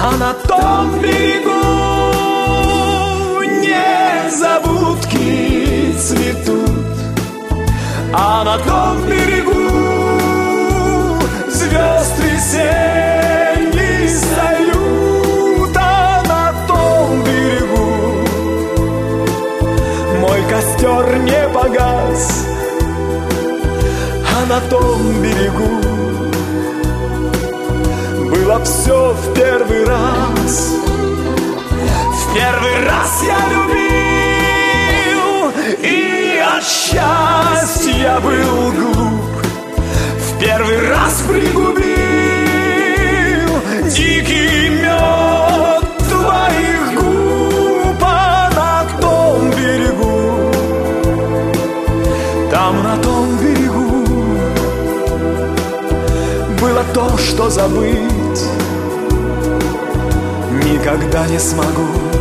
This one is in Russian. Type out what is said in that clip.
А на том берегу незабудки цветут, а на том берегу звезд весенний салют, а на том берегу мой костер не погас, а на том берегу было все в первый раз. В первый раз я любил, и от счастья был глуп. В первый раз пригубил дикий мед твоих губ, а на том берегу, там на том берегу было то, что забыть никогда не смогу.